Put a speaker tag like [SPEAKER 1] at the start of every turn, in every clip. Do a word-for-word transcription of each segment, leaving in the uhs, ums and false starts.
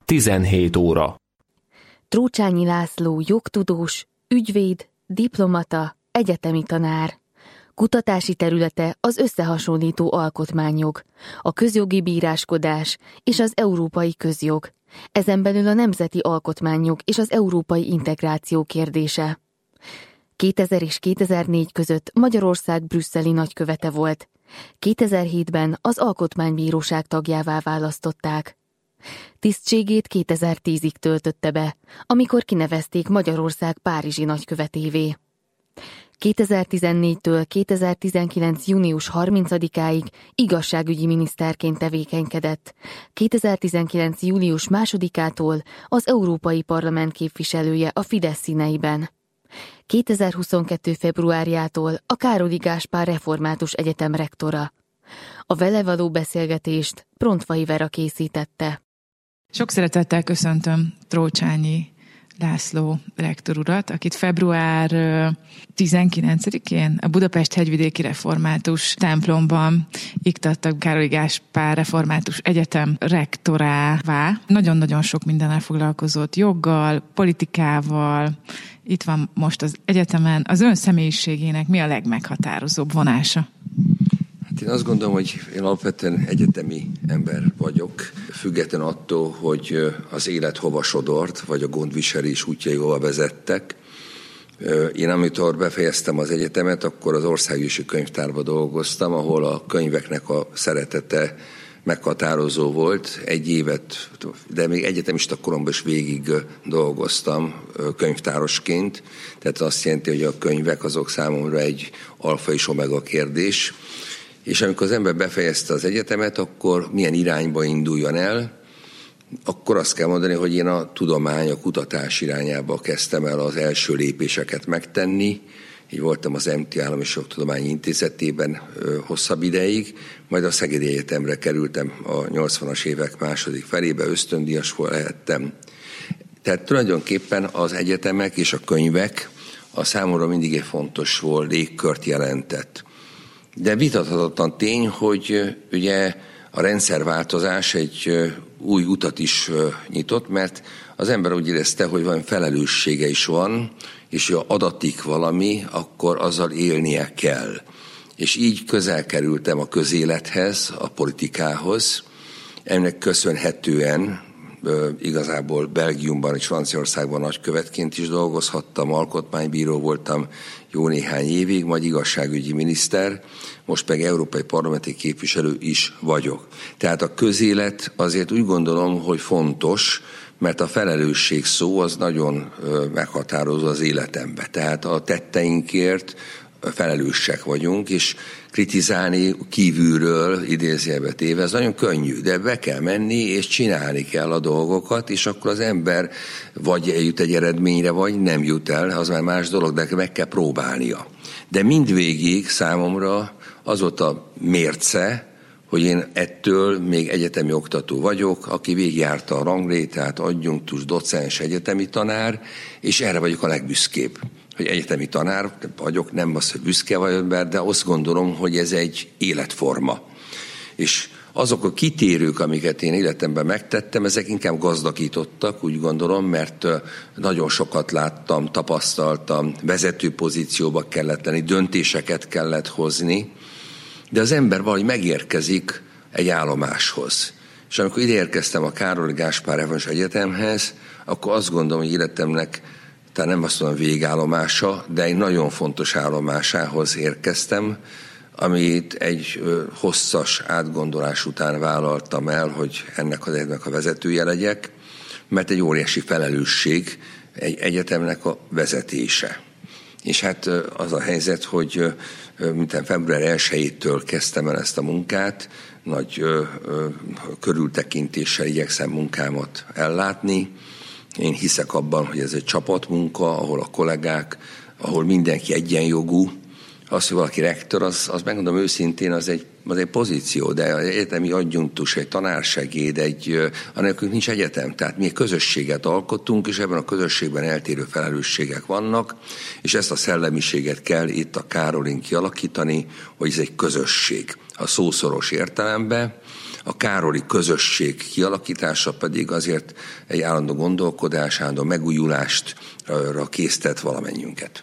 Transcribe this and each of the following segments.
[SPEAKER 1] tizenhét óra.
[SPEAKER 2] Trócsányi László jogtudós, ügyvéd, diplomata, egyetemi tanár. Kutatási területe az összehasonlító alkotmányjog, a közjogi bíráskodás és az európai közjog, ezen belül a nemzeti alkotmányjog és az európai integráció kérdése. kétezer és kétezer-négy között Magyarország brüsszeli nagykövete volt. kétezer-hétben az Alkotmánybíróság tagjává választották. Tisztségét kétezer-tízig töltötte be, amikor kinevezték Magyarország párizsi nagykövetévé. kétezer-tizennégytől kétezer-tizenkilenc. június harmincadikáig igazságügyi miniszterként tevékenykedett. kétezer-tizenkilenc. július másodikától az Európai Parlament képviselője a Fidesz színeiben. kétezer-huszonkettő. februárjától a Károli Gáspár Református Egyetem rektora. A vele való beszélgetést Prontfai Vera készítette.
[SPEAKER 3] Sok szeretettel köszöntöm Trócsányi László rektor urat, akit február tizenkilencedikén a Budapest Hegyvidéki Református templomban iktattak Károli Gáspár Református Egyetem rektorává. Nagyon-nagyon sok mindennel foglalkozott, joggal, politikával. Itt van most az egyetemen. Az ön személyiségének mi a legmeghatározóbb vonása?
[SPEAKER 4] Én azt gondolom, hogy én alapvetően egyetemi ember vagyok, független attól, hogy az élet hova sodort, vagy a gondviselés útjai hova vezettek. Én amikor befejeztem az egyetemet, akkor az Országgyűlési Könyvtárban dolgoztam, ahol a könyveknek a szeretete meghatározó volt. Egy évet, de még egyetemista koromban is végig dolgoztam könyvtárosként. Tehát azt jelenti, hogy a könyvek azok számomra egy alfa és omega kérdés. És amikor az ember befejezte az egyetemet, akkor milyen irányba induljon el, akkor azt kell mondani, hogy én a tudomány, a kutatás irányába kezdtem el az első lépéseket megtenni. Így voltam az em té Állami Jogtudományi Intézetében hosszabb ideig, majd a Szegedi Egyetemre kerültem a nyolcvanas évek második felébe, ösztöndíjas lehettem. Tehát tulajdonképpen az egyetemek és a könyvek a számomra mindig egy fontos volt, légkört jelentett. De vitathatatlan tény, hogy ugye a rendszerváltozás egy új utat is nyitott, mert az ember úgy érezte, hogy valami felelőssége is van, és ha adatik valami, akkor azzal élnie kell. És így közel kerültem a közélethez, a politikához. Ennek köszönhetően igazából Belgiumban és Franciaországban nagykövetként is dolgozhattam, alkotmánybíró voltam jó néhány évig, majd igazságügyi miniszter, most pedig európai parlamenti képviselő is vagyok. Tehát a közélet azért úgy gondolom, hogy fontos, mert a felelősség szó az nagyon meghatározó az életembe. Tehát a tetteinkért felelősek vagyunk, és kritizálni kívülről, idézőjelbe téve, ez nagyon könnyű, de be kell menni, és csinálni kell a dolgokat, és akkor az ember vagy eljut egy eredményre, vagy nem jut el, az már más dolog, de meg kell próbálnia. De mindvégig számomra az volt a mérce, hogy én ettől még egyetemi oktató vagyok, aki végigjárta a ranglétrát, adjunktus, docens, egyetemi tanár, és erre vagyok a legbüszkébb, hogy egyetemi tanár vagyok, nem az, hogy büszke vagyok, de azt gondolom, hogy ez egy életforma. És azok a kitérők, amiket én életemben megtettem, ezek inkább gazdagítottak, úgy gondolom, mert nagyon sokat láttam, tapasztaltam, vezető pozícióba kellett lenni, döntéseket kellett hozni, de az ember valahogy megérkezik egy állomáshoz. És amikor ide érkeztem a Károli Gáspár Református Egyetemhez, akkor azt gondolom, hogy életemnek, tehát nem azt mondom végállomása, de egy nagyon fontos állomásához érkeztem, amit egy hosszas átgondolás után vállaltam el, hogy ennek az egyetemnek a vezetője legyek, mert egy óriási felelősség egy egyetemnek a vezetése. És hát az a helyzet, hogy minden február elsejétől kezdtem el ezt a munkát, nagy ö, ö, körültekintéssel igyekszem munkámat ellátni. Én hiszek abban, hogy ez egy csapatmunka, ahol a kollégák, ahol mindenki egyenjogú. Az, hogy valaki rektor, az, az megmondom őszintén, az egy, az egy pozíció, de egy egyetemi adjunktus, egy tanársegéd, egy, anélkül nincs egyetem. Tehát mi egy közösséget alkotunk, és ebben a közösségben eltérő felelősségek vannak, és ezt a szellemiséget kell itt a Károlin kialakítani, hogy ez egy közösség a szószoros értelemben. A károli közösség kialakítása pedig azért egy állandó gondolkodás, állandó megújulástra késztet valamennyiünket.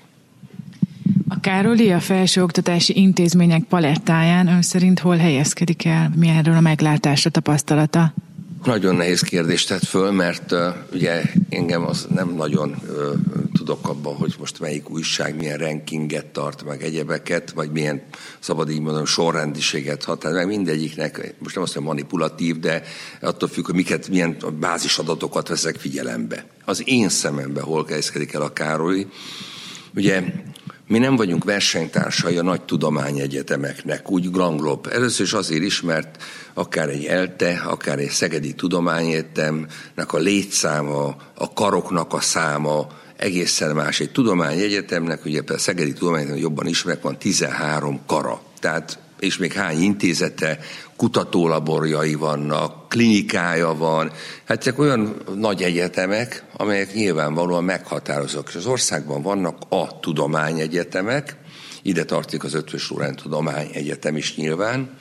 [SPEAKER 3] A Károli a felsőoktatási intézmények palettáján ön szerint hol helyezkedik el? Mi erről a meglátásra, tapasztalata?
[SPEAKER 4] Nagyon nehéz kérdést tett föl, mert uh, ugye engem az nem nagyon uh, tudok abban, hogy most melyik újság milyen rankinget tart, meg egyebeket, vagy milyen, szabad így mondom, sorrendiséget határ, meg mindegyiknek, most nem azt mondom manipulatív, de attól függ, hogy miket, milyen bázisadatokat veszek figyelembe. Az én szememben hol helyezkedik el a Károli. Ugye mi nem vagyunk versenytársai a nagy tudományegyetemeknek, úgy Grand-Globe. Először is azért is, mert akár egy ELTE, akár egy Szegedi Tudományegyetemnek a létszáma, a karoknak a száma egészen más. Egy tudományegyetemnek, ugye például a Szegedi Tudományegyetem jobban ismerek, van tizenhárom kara. Tehát, és még hány intézete, kutatólaborjai vannak, klinikája van. Hát ezek olyan nagy egyetemek, amelyek nyilvánvalóan meghatározók. És az országban vannak a tudományegyetemek, ide tartozik az Eötvös Loránd Tudományegyetem is nyilván.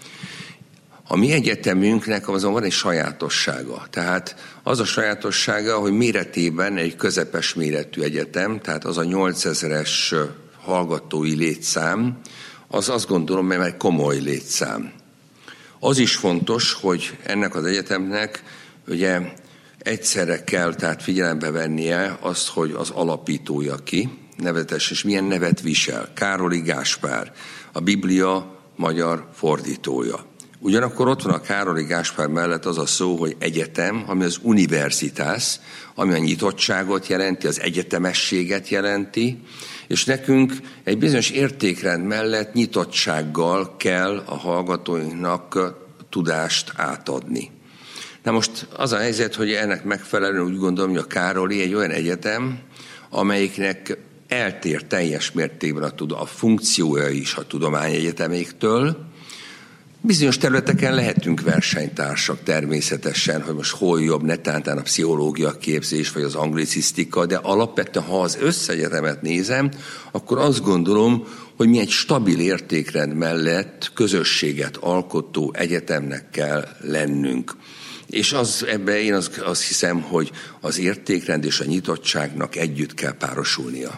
[SPEAKER 4] A mi egyetemünknek azon van egy sajátossága. Tehát az a sajátossága, hogy méretében egy közepes méretű egyetem, tehát az a nyolcezeres hallgatói létszám, az azt gondolom, mert egy komoly létszám. Az is fontos, hogy ennek az egyetemnek ugye egyszerre kell tehát figyelembe vennie azt, hogy az alapítója ki, nevetes, és milyen nevet visel. Károli Gáspár, a Biblia magyar fordítója. Ugyanakkor ott van a Károli Gáspár mellett az a szó, hogy egyetem, ami az universitas, ami a nyitottságot jelenti, az egyetemességet jelenti, és nekünk egy bizonyos értékrend mellett nyitottsággal kell a hallgatóinknak tudást átadni. Na most az a helyzet, hogy ennek megfelelően úgy gondolom, hogy a Károli egy olyan egyetem, amelyiknek eltér teljes mértékben a, a funkciója is a tudományegyeteméktől. Bizonyos területeken lehetünk versenytársak természetesen, hogy most hol jobb, netántán a pszichológia képzés, vagy az anglicisztika, de alapvetően, ha az összegyetemet nézem, akkor azt gondolom, hogy mi egy stabil értékrend mellett közösséget alkotó egyetemnek kell lennünk. És az, ebben én azt, azt hiszem, hogy az értékrend és a nyitottságnak együtt kell párosulnia.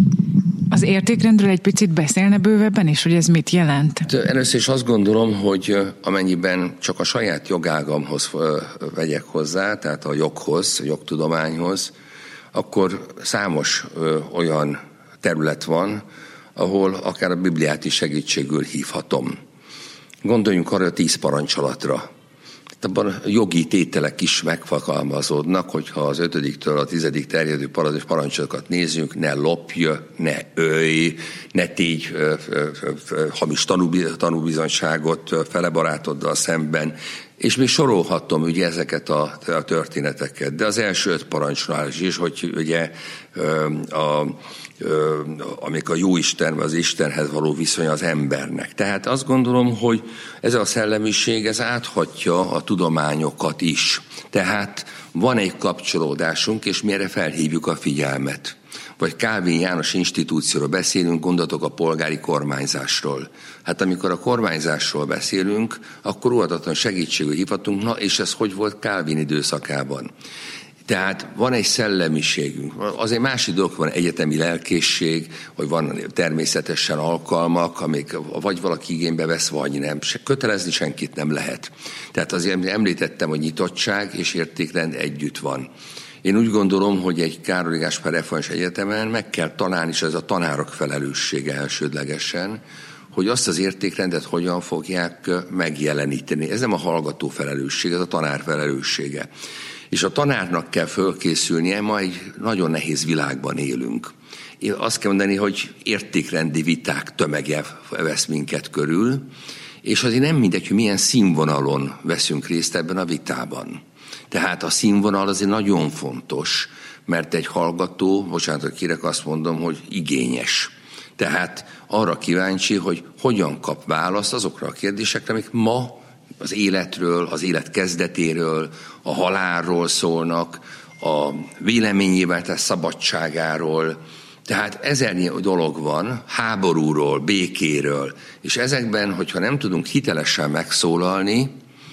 [SPEAKER 3] Az értékrendről egy picit beszélne bővebben is, hogy ez mit jelent?
[SPEAKER 4] Először is azt gondolom, hogy amennyiben csak a saját jogágamhoz vegyek hozzá, tehát a joghoz, a jogtudományhoz, akkor számos olyan terület van, ahol akár a Bibliát is segítségül hívhatom. Gondoljunk arra a tíz parancsolatra. Abban jogi tételek is megfogalmazódnak, hogyha az ötödiktől a tizedik terjedő parancsolatot nézzünk, ne lopj, ne ölj, ne tégy ö, ö, ö, hamis tanúbizonyságot fele barátoddal szemben, és még sorolhatom ugye ezeket a, a történeteket. De az első öt parancsolás is, hogy ugye ö, a amik a Jóisten, az Istenhez való viszonya az embernek. Tehát azt gondolom, hogy ez a szellemiség, ez áthatja a tudományokat is. Tehát van egy kapcsolódásunk, és mi erre felhívjuk a figyelmet. Vagy Kálvin János institúcióról beszélünk, gondolatok a polgári kormányzásról. Hát amikor a kormányzásról beszélünk, akkor óhatatlan segítségül hívhatunk, na és ez hogy volt Kálvin időszakában? Tehát van egy szellemiségünk. Azért másik dolog, van egyetemi lelkészség, hogy van természetesen alkalmak, amik vagy valaki igénybe vesz, vagy nem. Kötelezni senkit nem lehet. Tehát azért említettem, hogy nyitottság és értékrend együtt van. Én úgy gondolom, hogy egy Károli Gáspár Református Egyetemen meg kell tanálni, és ez a tanárok felelőssége elsődlegesen, hogy azt az értékrendet hogyan fogják megjeleníteni. Ez nem a hallgató felelősség, ez a tanár felelőssége. És a tanárnak kell fölkészülnie, ma egy nagyon nehéz világban élünk. Én azt kell mondani, hogy értékrendi viták tömege vesz minket körül, és azért nem mindegy, hogy milyen színvonalon veszünk részt ebben a vitában. Tehát a színvonal azért nagyon fontos, mert egy hallgató, bocsánat, hogy kérek, azt mondom, hogy igényes. Tehát arra kíváncsi, hogy hogyan kap választ azokra a kérdésekre, amik ma az életről, az élet kezdetéről, a halálról szólnak, a véleménynyilvánítás szabadságáról. Tehát ezernyi dolog van, háborúról, békéről, és ezekben, hogyha nem tudunk hitelesen megszólalni,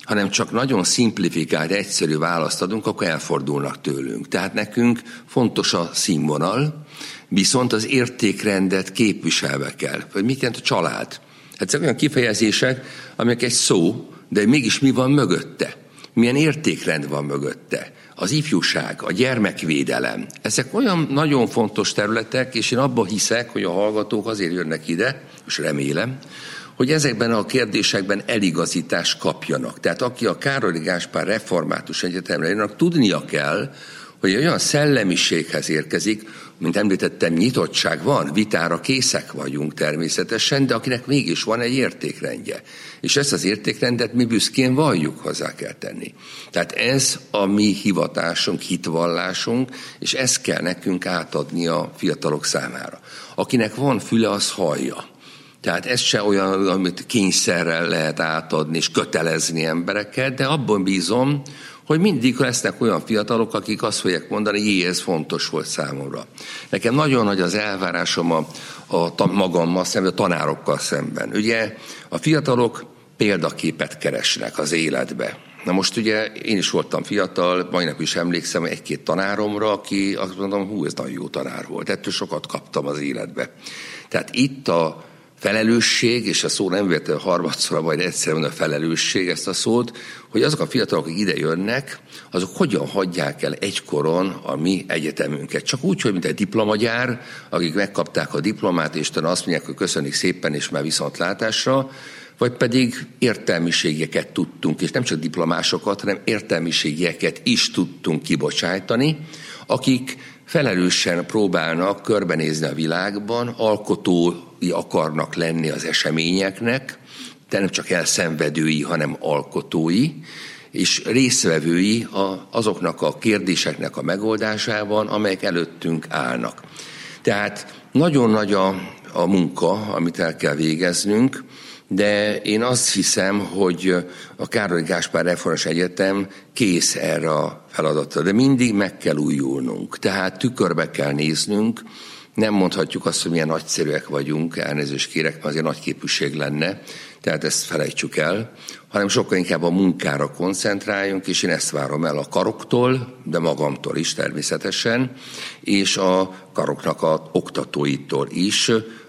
[SPEAKER 4] hanem csak nagyon szimplifikált, egyszerű választ adunk, akkor elfordulnak tőlünk. Tehát nekünk fontos a színvonal, viszont az értékrendet képviselve kell. Vagy mit jelent a család? Hát ezek olyan kifejezések, amelyek egy szó, de mégis mi van mögötte? Milyen értékrend van mögötte? Az ifjúság, a gyermekvédelem. Ezek olyan nagyon fontos területek, és én abban hiszek, hogy a hallgatók azért jönnek ide, és remélem, hogy ezekben a kérdésekben eligazítást kapjanak. Tehát aki a Károly Gáspár Református Egyetemre jönnek, tudnia kell, hogy olyan szellemiséghez érkezik, mint említettem, nyitottság van, vitára készek vagyunk természetesen, de akinek mégis van egy értékrendje. És ezt az értékrendet mi büszkén valljuk, hozzá kell tenni. Tehát ez a mi hivatásunk, hitvallásunk, és ezt kell nekünk átadni a fiatalok számára. Akinek van füle, az hallja. Tehát ez se olyan, amit kényszerrel lehet átadni és kötelezni embereket, de abban bízom, hogy mindig lesznek olyan fiatalok, akik azt fogják mondani, hogy jé, ez fontos volt számomra. Nekem nagyon nagy az elvárásom a, a magammal szemben, a tanárokkal szemben. Ugye a fiatalok példaképet keresnek az életbe. Na most ugye én is voltam fiatal, majdnem is emlékszem egy-két tanáromra, aki azt mondom, hú, ez nagyon jó tanár volt. Ettől sokat kaptam az életbe. Tehát itt a felelősség, és a szó nem véletlenül harmadszor, majd egyszerűen a felelősség ezt a szót, hogy azok a fiatalok, akik ide jönnek, azok hogyan hagyják el egykoron a mi egyetemünket. Csak úgy, hogy mint egy diplomagyár, akik megkapták a diplomát, és talán azt mondják, hogy köszönjük szépen, és már viszontlátásra, vagy pedig értelmiségeket tudtunk, és nem csak diplomásokat, hanem értelmiségeket is tudtunk kibocsájtani, akik felelősen próbálnak körbenézni a világban, alkotói akarnak lenni az eseményeknek, de nem csak elszenvedői, hanem alkotói, és résztvevői azoknak a kérdéseknek a megoldásában, amelyek előttünk állnak. Tehát nagyon nagy a, a munka, amit el kell végeznünk, de én azt hiszem, hogy a Károly Gáspár Református Egyetem kész erre a feladatra, de mindig meg kell újulnunk. Tehát tükörbe kell néznünk, nem mondhatjuk azt, hogy milyen nagyszerűek vagyunk, elnézést kérek, mert azért nagy képűség lenne, tehát ezt felejtsük el, hanem sokkal inkább a munkára koncentráljunk, és én ezt várom el a karoktól, de magamtól is természetesen, és a karoknak az oktatóitól is,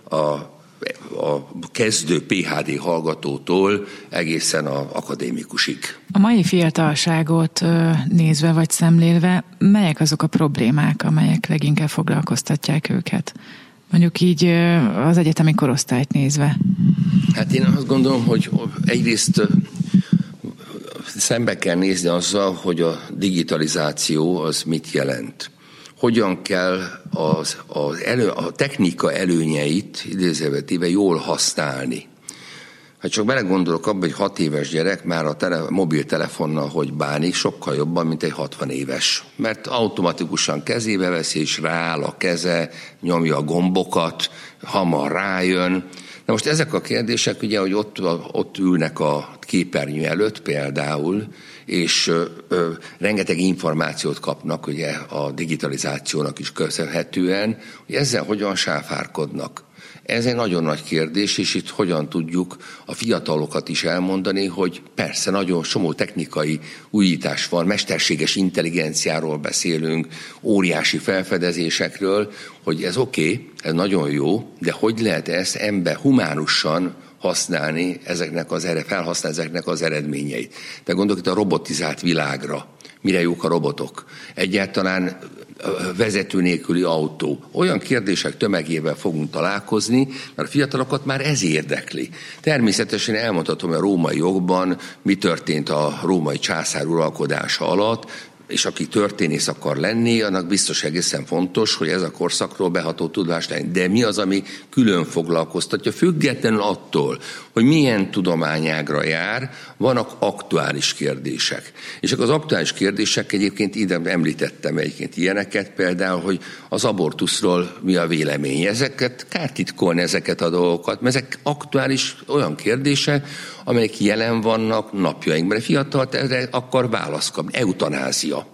[SPEAKER 4] a a kezdő pé há dé hallgatótól egészen az akadémikusig.
[SPEAKER 3] A mai fiatalságot nézve vagy szemlélve, melyek azok a problémák, amelyek leginkább foglalkoztatják őket? Mondjuk így az egyetemi korosztályt nézve.
[SPEAKER 4] Hát én azt gondolom, hogy egyrészt szembe kell nézni azzal, hogy a digitalizáció az mit jelent. Hogyan kell az, az elő, a technika előnyeit idézővetéve jól használni. Hát csak belegondolok abba, hogy hat éves gyerek már a tele, mobiltelefonnal hogy bánik, sokkal jobban, mint egy hatvan éves. Mert automatikusan kezébe veszi, és rááll a keze, nyomja a gombokat, hamar rájön. Na most ezek a kérdések, ugye, hogy ott, ott ülnek a képernyő előtt például, és ö, ö, rengeteg információt kapnak ugye a digitalizációnak is köszönhetően, hogy ezzel hogyan sáfárkodnak. Ez egy nagyon nagy kérdés, és itt hogyan tudjuk a fiatalokat is elmondani, hogy persze nagyon somó technikai újítás van, mesterséges intelligenciáról beszélünk, óriási felfedezésekről, hogy ez oké, okay, ez nagyon jó, de hogy lehet ezt ember humánusan használni ezeknek az, felhasználni ezeknek az eredményeit. De gondolok itt a robotizált világra. Mire jók a robotok? Egyáltalán vezető nélküli autó. Olyan kérdések tömegével fogunk találkozni, mert a fiatalokat már ez érdekli. Természetesen elmondhatom, hogy a római jogban mi történt a római császár uralkodása alatt, és aki történész akar lenni, annak biztos egészen fontos, hogy ez a korszakról beható tudás legyen. De mi az, ami külön foglalkoztatja, függetlenül attól, hogy milyen tudományágra jár, vannak aktuális kérdések. És az aktuális kérdések egyébként ide említettem egyébként ilyeneket, például, hogy az abortuszról mi a vélemény. Ezeket kár titkolni ezeket a dolgokat, mert ezek aktuális olyan kérdések, amelyek jelen vannak napjainkban. A fiatal erre akar választ kapni. Eutanázia.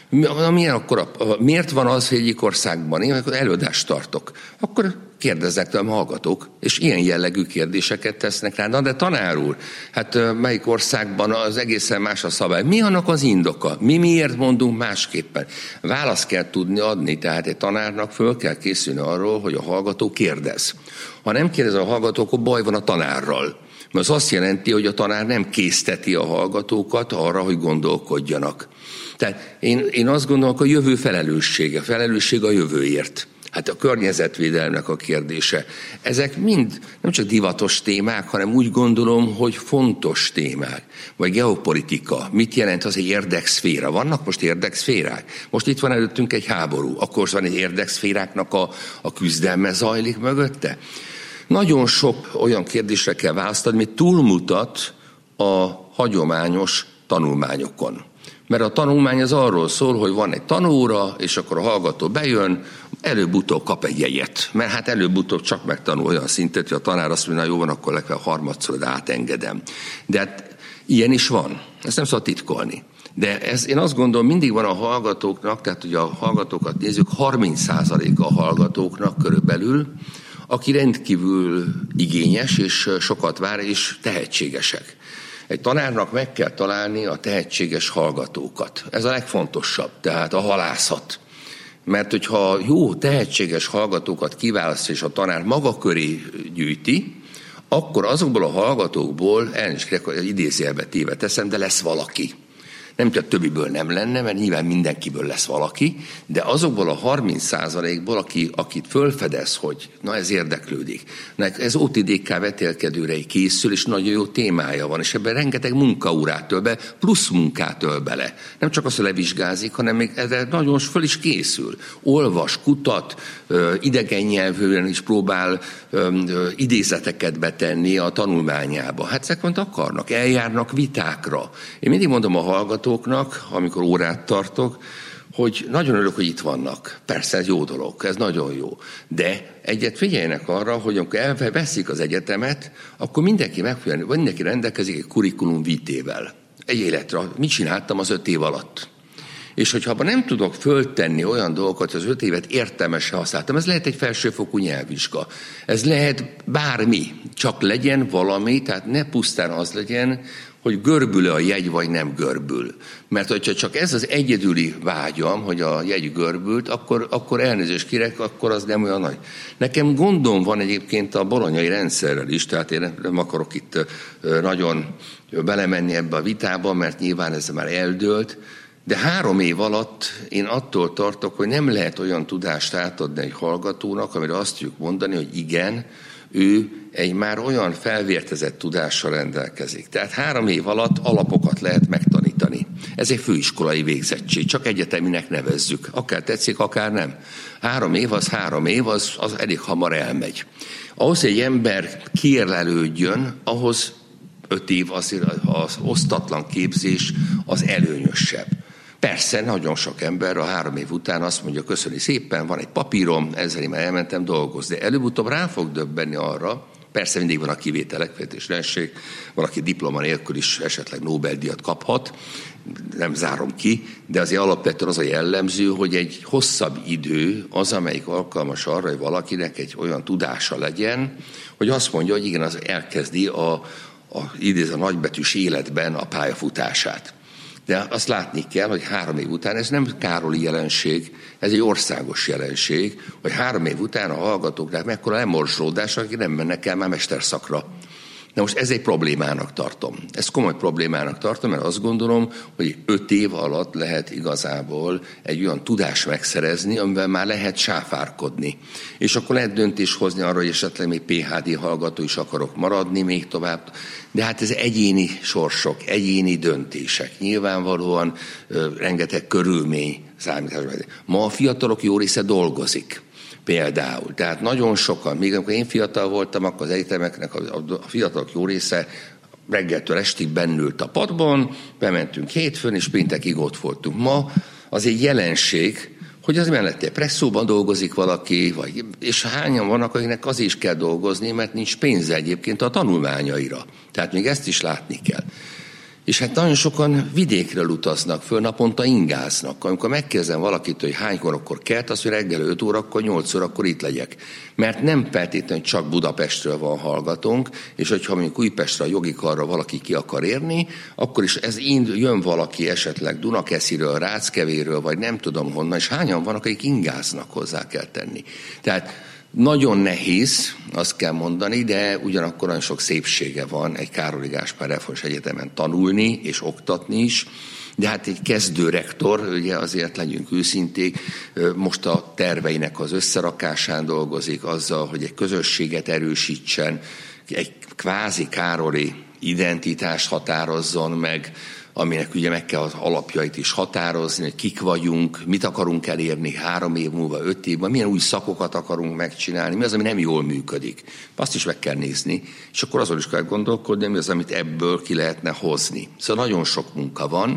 [SPEAKER 4] Milyen akkor, miért van az, hogy egyik országban én akkor előadást tartok? Akkor kérdeznek tőlem hallgatók, és ilyen jellegű kérdéseket tesznek rá. Na de tanár úr, hát melyik országban az egészen más a szabály? Mi annak az indoka? Mi miért mondunk másképpen? Választ kell tudni adni, tehát egy tanárnak föl kell készülni arról, hogy a hallgató kérdez. Ha nem kérdez a hallgató, akkor baj van a tanárral. Mert az azt jelenti, hogy a tanár nem készteti a hallgatókat arra, hogy gondolkodjanak. Tehát én, én azt gondolom, hogy a jövő felelőssége, felelősség a jövőért. Hát a környezetvédelemnek a kérdése. Ezek mind nem csak divatos témák, hanem úgy gondolom, hogy fontos témák. Vagy geopolitika. Mit jelent az egy érdekszféra? Vannak most érdekszférák? Most itt van előttünk egy háború. Akkor van egy érdekszféráknak a, a küzdelme zajlik mögötte? Nagyon sok olyan kérdésre kell választ adni, ami túlmutat a hagyományos tanulmányokon. Mert a tanulmány az arról szól, hogy van egy tanóra, és akkor a hallgató bejön, előbb-utóbb kap egy jegyet. Mert hát előbb-utóbb csak megtanul olyan szintet, hogy a tanár azt mondja, jó van, akkor legfeljebb harmadszor átengedem. De hát ilyen is van. Ezt nem szabad titkolni. De ez, én azt gondolom, mindig van a hallgatóknak, tehát hogy a hallgatókat nézzük, harminc százaléka a hallgatóknak körülbelül, aki rendkívül igényes, és sokat vár, és tehetségesek. Egy tanárnak meg kell találni a tehetséges hallgatókat. Ez a legfontosabb, tehát a halászat. Mert hogyha jó, tehetséges hallgatókat kiválaszt, és a tanár maga köré gyűjti, akkor azokból a hallgatókból, elnézést idézőjelbe téve teszem, de lesz valaki. Nem csak többiből nem lenne, mert nyilván mindenkiből lesz valaki, de azokból a harminc százalékból, aki, akit fölfedez, hogy na ez érdeklődik. Ez o té dé ká vetélkedőre készül, és nagyon jó témája van, és ebben rengeteg munkaórát töl be, plusz munkát töl bele. Nem csak az, hogy levizsgázik, hanem még erre nagyon föl is készül. Olvas, kutat, idegen nyelvűen is próbál idézeteket betenni a tanulmányába. Hát ezek mondta akarnak, eljárnak vitákra. Én mindig mondom a hallgatóknak, amikor órát tartok, hogy nagyon örülök, hogy itt vannak. Persze ez jó dolog, ez nagyon jó. De egyet figyeljenek arra, hogy amikor elveszik az egyetemet, akkor mindenki megfigyelni, vagy mindenki rendelkezik egy curriculum vitével. Egy életre. Mit csináltam az öt év alatt? És hogyha abban nem tudok föltenni olyan dolgokat, hogy az öt évet értelmesen használtam, ez lehet egy felsőfokú nyelvvizsga. Ez lehet bármi, csak legyen valami, tehát ne pusztán az legyen, hogy görbül-e a jegy, vagy nem görbül. Mert hogyha csak ez az egyedüli vágyam, hogy a jegy görbült, akkor, akkor elnézést kérek, akkor az nem olyan nagy. Nekem gondom van egyébként a bolonyai rendszerrel is, tehát én nem akarok itt nagyon belemenni ebbe a vitába, mert nyilván ez már eldőlt, de három év alatt én attól tartok, hogy nem lehet olyan tudást átadni egy hallgatónak, amire azt tudjuk mondani, hogy igen, ő egy már olyan felvértezett tudással rendelkezik. Tehát három év alatt alapokat lehet megtanítani. Ez egy főiskolai végzettség, csak egyeteminek nevezzük. Akár tetszik, akár nem. Három év az három év, az, az elég hamar elmegy. Ahhoz, hogy egy ember kiérlelődjön, ahhoz öt év azért az osztatlan képzés az előnyösebb. Persze, nagyon sok ember a három év után azt mondja, köszöni szépen, van egy papírom, ezzel én már elmentem dolgozni. De előbb-utóbb rá fog döbbenni arra, persze mindig van a kivételek, feltételesség, valaki diploma nélkül is esetleg Nobel-díjat kaphat, nem zárom ki, de azért alapvetően az a jellemző, hogy egy hosszabb idő az, amelyik alkalmas arra, hogy valakinek egy olyan tudása legyen, hogy azt mondja, hogy igen, az elkezdi a, a, idéz a nagybetűs életben a pályafutását. De azt látni kell, hogy három év után, ez nem károli jelenség, ez egy országos jelenség, hogy három év után a hallgatóknak mekkora lemorzsolódás, akik nem mennek el már mesterszakra. Na most ez egy problémának tartom. Ezt komoly problémának tartom, mert azt gondolom, hogy öt év alatt lehet igazából egy olyan tudást megszerezni, amivel már lehet sáfárkodni. És akkor lehet döntés hozni arra, hogy esetleg még pé há dé hallgató is akarok maradni még tovább. De hát ez egyéni sorsok, egyéni döntések. Nyilvánvalóan ö, rengeteg körülmény számításban. Ma a fiatalok jó része dolgozik. Például. Tehát nagyon sokan, még amikor én fiatal voltam, akkor az egyetemeknek a, a fiatalok jó része reggeltől estig bennült a padban, bementünk hétfőn, és péntekig ott voltunk. Ma az egy jelenség, hogy az mellette presszóban dolgozik valaki, vagy, és hányan vannak, akiknek az is kell dolgozni, mert nincs pénze egyébként a tanulmányaira. Tehát még ezt is látni kell. És hát nagyon sokan vidékről utaznak föl, naponta ingáznak. Amikor megkérdezem valakit, hogy hánykor akkor kelt, azt mondja, reggel öt órakor, nyolc órakor itt legyek. Mert nem feltétlenül csak Budapestről van hallgatónk, és hogyha mondjuk Újpestre a jogi karra valaki ki akar érni, akkor is ez jön valaki esetleg Dunakesziről, Ráckevéről, vagy nem tudom honnan, és hányan vannak, akik ingáznak, hozzá kell tenni. Tehát nagyon nehéz, azt kell mondani, de ugyanakkor nagyon sok szépsége van egy Károly Gáspár Református Egyetemen tanulni és oktatni is. De hát egy kezdő rektor, ugye azért legyünk őszinték, most a terveinek az összerakásán dolgozik, azzal, hogy egy közösséget erősítsen, egy kvázi Károlyi identitást határozzon meg, aminek ugye meg kell az alapjait is határozni, hogy kik vagyunk, mit akarunk elérni három év múlva, öt év múlva, milyen új szakokat akarunk megcsinálni, mi az, ami nem jól működik. Azt is meg kell nézni, és akkor azon is kell gondolkodni, mi az, amit ebből ki lehetne hozni. Szóval nagyon sok munka van,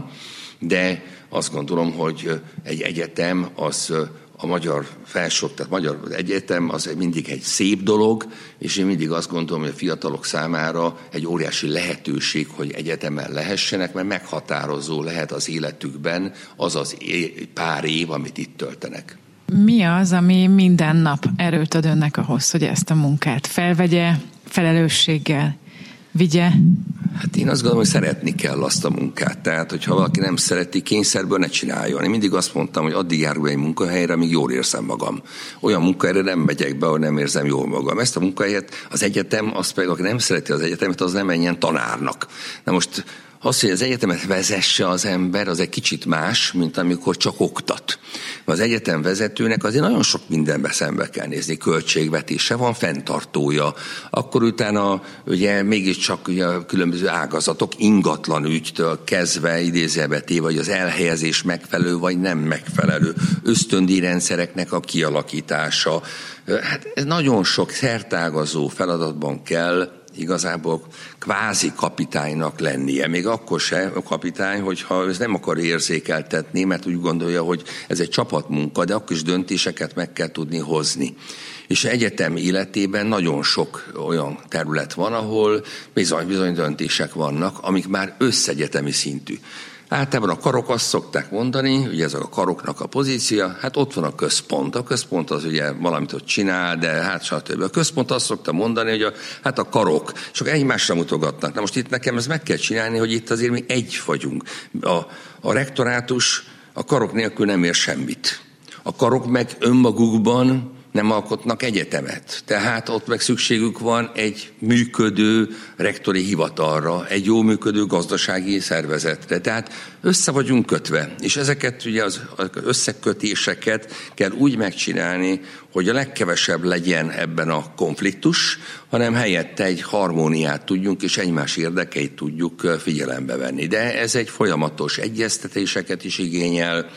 [SPEAKER 4] de azt gondolom, hogy egy egyetem az a magyar felsőoktatás, magyar egyetem az mindig egy szép dolog, és én mindig azt gondolom, hogy a fiatalok számára egy óriási lehetőség, hogy egyetemen lehessenek, mert meghatározó lehet az életükben az az pár év, amit itt töltenek.
[SPEAKER 3] Mi az, ami minden nap erőt ad önnek ahhoz, hogy ezt a munkát felvegye, felelősséggel vigye?
[SPEAKER 4] Hát én azt gondolom, hogy szeretni kell azt a munkát. Tehát, hogyha valaki nem szereti, kényszerből ne csináljon. Én mindig azt mondtam, hogy addig járul egy munkahelyre, amíg jól érzem magam. Olyan munkahelyre nem megyek be, ahol nem érzem jól magam. Ezt a munkahelyet az egyetem, az pedig, aki nem szereti az egyetemet, az nem menjen tanárnak. Na most az, hogy az egyetemet vezesse az ember, az egy kicsit más, mint amikor csak oktat. Az egyetem vezetőnek azért nagyon sok mindenbe szembe kell nézni, költségvetése van, fenntartója. Akkor utána ugye mégiscsak ugye a különböző ágazatok ingatlan ügytől kezdve idézőjelbe téve, vagy az elhelyezés megfelelő, vagy nem megfelelő. Ösztöndíjrendszereknek a kialakítása. Hát ez nagyon sok szertágazó feladatban kell igazából kvázi kapitánynak lennie. Még akkor se a kapitány, hogyha ez nem akar érzékeltetni, mert úgy gondolja, hogy ez egy csapatmunka, de akkor is döntéseket meg kell tudni hozni. És egyetem életében nagyon sok olyan terület van, ahol bizony-bizony döntések vannak, amik már összegyetemi szintű. Általában a karok azt szokták mondani, ugye ez a karoknak a pozícia, hát ott van a központ. A központ az ugye valamit ott csinál, de hát stb. A központ azt szokta mondani, hogy a, hát a karok, csak egymásra mutogatnak. Na most itt nekem ezt meg kell csinálni, hogy itt azért mi egy vagyunk. A, a rektorátus a karok nélkül nem ér semmit. A karok meg önmagukban nem alkotnak egyetemet. Tehát ott meg szükségük van egy működő rektori hivatalra, egy jó működő gazdasági szervezetre. Tehát össze vagyunk kötve, és ezeket ugye az összekötéseket kell úgy megcsinálni, hogy a legkevesebb legyen ebben a konfliktus, hanem helyette egy harmóniát tudjunk, és egymás érdekeit tudjuk figyelembe venni. De ez egy folyamatos egyeztetéseket is igényel,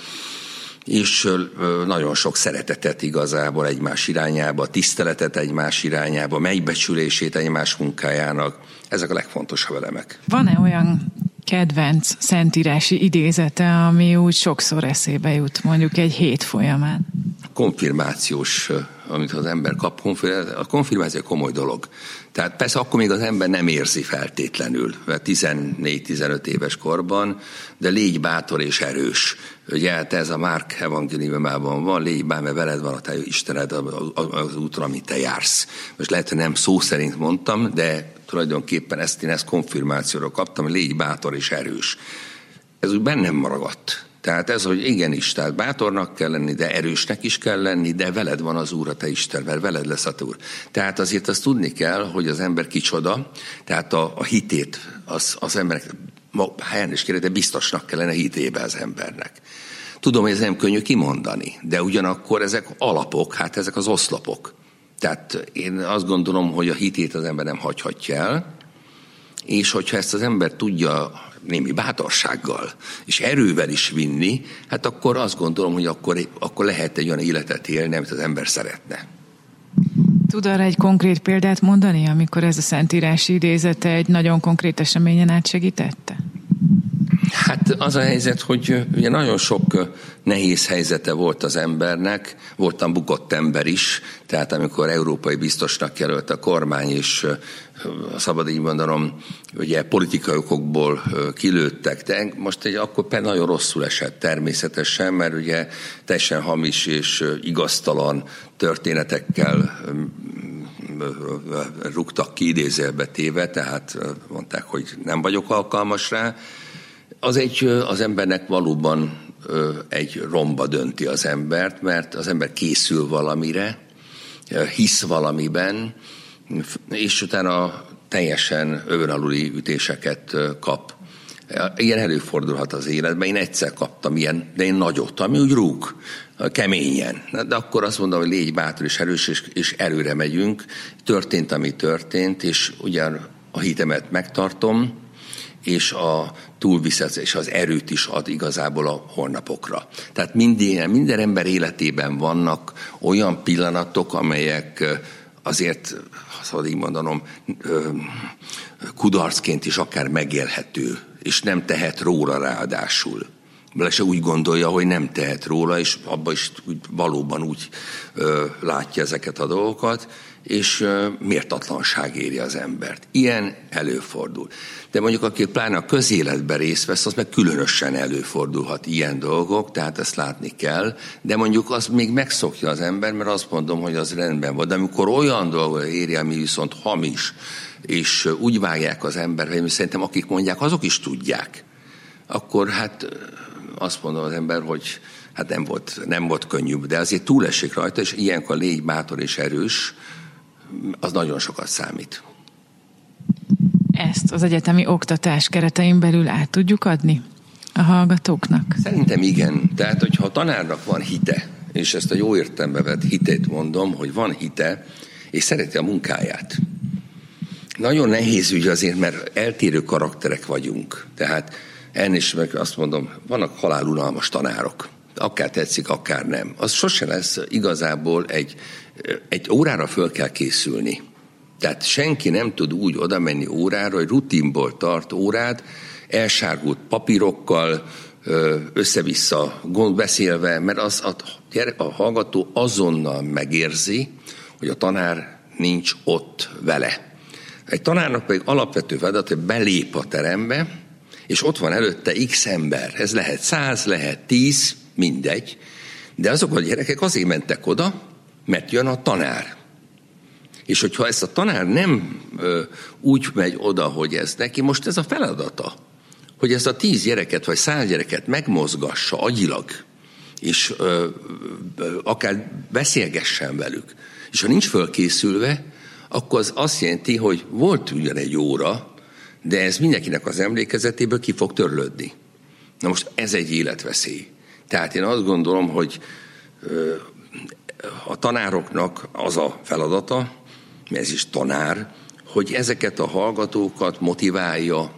[SPEAKER 4] és nagyon sok szeretetet igazából egymás irányába, tiszteletet egymás irányába, megbecsülését egymás munkájának. Ezek a legfontosabb elemek.
[SPEAKER 3] Van-e olyan kedvenc szentírási idézete, ami úgy sokszor eszébe jut, mondjuk egy hét folyamán?
[SPEAKER 4] Konfirmációs, amit az ember kap, a konfirmáció komoly dolog. Tehát persze akkor még az ember nem érzi feltétlenül, mert tizennégy-tizenöt éves korban, de légy bátor és erős. Ugye hát ez a Márk evangéliumában van, légy bátor, mert veled van a te Istened az úton, amit te jársz. Most lehet, hogy nem szó szerint mondtam, de tulajdonképpen ezt én ezt konfirmációra kaptam, hogy légy bátor és erős. Ez úgy bennem maragadt. Tehát ez, hogy igenis, tehát bátornak kell lenni, de erősnek is kell lenni, de veled van az Úr, a te Isten, mert veled lesz a te Úr. Tehát azért azt tudni kell, hogy az ember kicsoda, tehát a, a hitét az, az embernek, ma helyen is kérlek, de biztosnak kellene hitébe az embernek. Tudom, hogy ez nem könnyű kimondani, de ugyanakkor ezek alapok, hát ezek az oszlopok. Tehát én azt gondolom, hogy a hitét az ember nem hagyhatja el, és hogyha ezt az ember tudja némi bátorsággal és erővel is vinni, hát akkor azt gondolom, hogy akkor, akkor lehet egy olyan életet élni, amit az ember szeretne.
[SPEAKER 3] Tud arra egy konkrét példát mondani, amikor ez a szentírási idézete egy nagyon konkrét eseményen át segítette?
[SPEAKER 4] Hát az a helyzet, hogy ugye nagyon sok nehéz helyzete volt az embernek, voltam bukott ember is, tehát amikor európai biztosnak jelölt a kormány, és szabad így mondanom, ugye politikai okokból kilőttek, de most egy, akkor például nagyon rosszul esett természetesen, mert ugye teljesen hamis és igaztalan történetekkel rúgtak ki idézőjelbe téve, tehát mondták, hogy nem vagyok alkalmas rá. Az egy, az embernek valóban egy romba dönti az embert, mert az ember készül valamire, hisz valamiben, és utána teljesen övön aluli ütéseket kap. Ilyen előfordulhat az életben. Én egyszer kaptam ilyen, de én nagyot, ami úgy rúg, keményen. De akkor azt mondom, hogy légy bátor és erős, és, és előre megyünk. Történt, ami történt, és ugyan a hitemet megtartom, és a túlviszet és az erőt is ad igazából a holnapokra. Tehát minden, minden ember életében vannak olyan pillanatok, amelyek azért, szabad így mondanom, kudarcként is akár megélhető, és nem tehet róla ráadásul. Bele se úgy gondolja, hogy nem tehet róla, és abban is úgy, valóban úgy ö, látja ezeket a dolgokat, és ö, méltatlanság éri az embert. Ilyen előfordul. De mondjuk, aki pláne a közéletben részt vesz, az meg különösen előfordulhat ilyen dolgok, tehát ezt látni kell, de mondjuk az még megszokja az ember, mert azt mondom, hogy az rendben van. De amikor olyan dolgok éri, ami viszont hamis, és úgy vágják az emberre, hogy szerintem akik mondják, azok is tudják, akkor hát azt mondom az ember, hogy hát nem volt, nem volt könnyű, de azért túlesik rajta, és ilyenkor légy bátor és erős, az nagyon sokat számít.
[SPEAKER 3] Ezt az egyetemi oktatás keretein belül át tudjuk adni a hallgatóknak?
[SPEAKER 4] Szerintem igen. Tehát, hogyha a tanárnak van hite, és ezt a jó értelembe vett hitét mondom, hogy van hite, és szereti a munkáját. Nagyon nehéz ügy azért, mert eltérő karakterek vagyunk. Tehát ennél is meg azt mondom, vannak halálunalmas tanárok. Akár tetszik, akár nem. Az sose lesz igazából egy, egy órára föl kell készülni. Tehát senki nem tud úgy oda menni órára, hogy rutinból tart órát, elsárgult papírokkal, össze-vissza beszélve, mert az a, a hallgató azonnal megérzi, hogy a tanár nincs ott vele. Egy tanárnak pedig alapvető feladat, hogy belép a terembe, és ott van előtte x ember. Ez lehet száz, lehet tíz, mindegy. De azok a gyerekek azért mentek oda, mert jön a tanár. És hogyha ezt a tanár nem ö, úgy megy oda, hogy ez neki, most ez a feladata, hogy ezt a tíz gyereket vagy száz gyereket megmozgassa agyilag, és ö, ö, akár beszélgessen velük. És ha nincs fölkészülve, akkor az azt jelenti, hogy volt ugyan egy óra, de ez mindenkinek az emlékezetéből ki fog törlődni. Na most ez egy életveszély. Tehát én azt gondolom, hogy ö, a tanároknak az a feladata, ez is tanár, hogy ezeket a hallgatókat motiválja,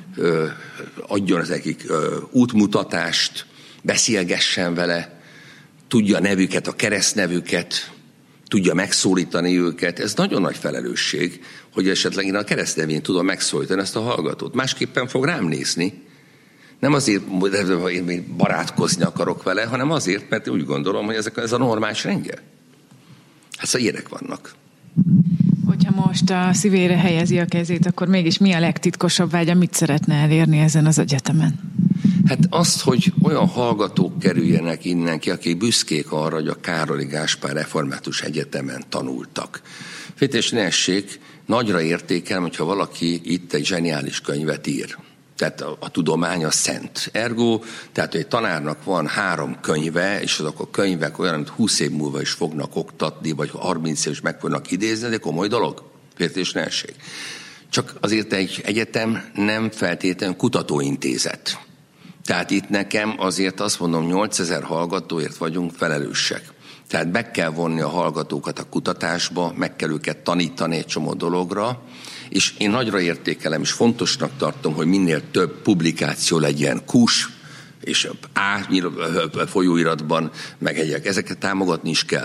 [SPEAKER 4] adjon nekik útmutatást, beszélgessen vele, tudja a nevüket, a keresztnevüket, tudja megszólítani őket. Ez nagyon nagy felelősség, hogy esetleg én a keresztnevén tudom megszólítani ezt a hallgatót. Másképpen fog rám nézni. Nem azért, hogy én barátkozni akarok vele, hanem azért, mert úgy gondolom, hogy ezek, ez a normális rendje. Hát szóval ilyenek vannak.
[SPEAKER 3] Hogyha most a szívére helyezi a kezét, akkor mégis mi a legtitkosabb vágya, mit szeretne elérni ezen az egyetemen?
[SPEAKER 4] Hát azt, hogy olyan hallgatók kerüljenek innen ki, akik büszkék arra, hogy a Károly Gáspár Református Egyetemen tanultak. Féltés ne essék, nagyra értékelem, hogyha valaki itt egy zseniális könyvet ír. Tehát a, a tudomány a szent. Ergo, tehát hogy egy tanárnak van három könyve, és azok a könyvek olyan, amit húsz év múlva is fognak oktatni, vagy harminc év is meg fognak idézni, de komoly dolog. Féltés ne essék. Csak azért egy egyetem nem feltétlenül kutatóintézet. Tehát itt nekem azért azt mondom, nyolcezer hallgatóért vagyunk felelősek. Tehát be kell vonni a hallgatókat a kutatásba, meg kell őket tanítani egy csomó dologra, és én nagyra értékelem, és fontosnak tartom, hogy minél több publikáció legyen, kús és A folyóiratban, meg egyek. Ezeket támogatni is kell.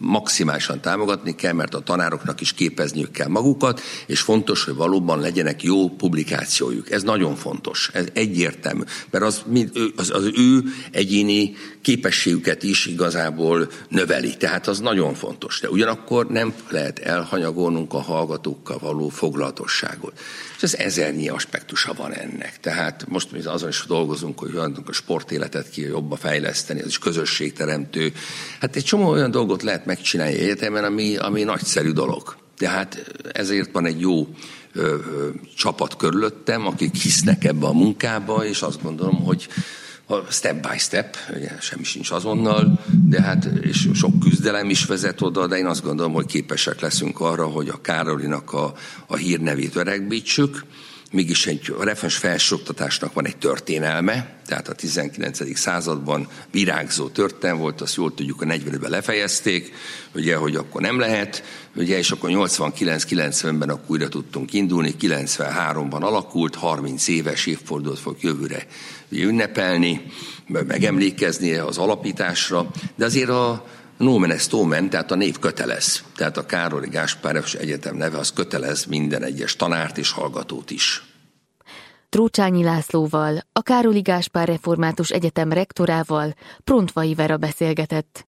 [SPEAKER 4] maximálisan támogatni kell, mert a tanároknak is képezniük kell magukat, és fontos, hogy valóban legyenek jó publikációjuk. Ez nagyon fontos, ez egyértelmű, mert az, az, az ő egyéni képességüket is igazából növeli, tehát az nagyon fontos. De ugyanakkor nem lehet elhanyagolnunk a hallgatókkal való foglalatosságot. És ez ezernyi aspektusa van ennek. Tehát most mi azon is dolgozunk, hogy a sportéletet ki jobban fejleszteni, az is közösségteremtő. Hát egy csomó olyan dolgot lehet megcsinálni egyetemen, ami, ami nagyszerű dolog. De hát ezért van egy jó ö, ö, csapat körülöttem, akik hisznek ebbe a munkába, és azt gondolom, hogy a step by step, ugye semmi sincs azonnal, de hát és sok küzdelem is vezet oda, de én azt gondolom, hogy képesek leszünk arra, hogy a Károlinak a, a hírnevét öregbítsük. Mégis egy a referens felsőoktatásnak van egy történelme, tehát a tizenkilencedik században virágzó történelme volt, azt jól tudjuk, a negyvenötben lefejezték, ugye, hogy akkor nem lehet, ugye, és akkor nyolcvankilenc kilencvenben akkor újra tudtunk indulni, kilencvenháromban alakult, harminc éves évfordulót fog jövőre ünnepelni, megemlékezni az alapításra, de azért a nomen est omen, tehát a név kötelez. Tehát a Károly Gáspár Refes Egyetem neve az kötelez minden egyes tanárt és hallgatót is.
[SPEAKER 2] Trócsányi Lászlóval, a Károly Gáspár Református Egyetem rektorával Prontvai Vera beszélgetett.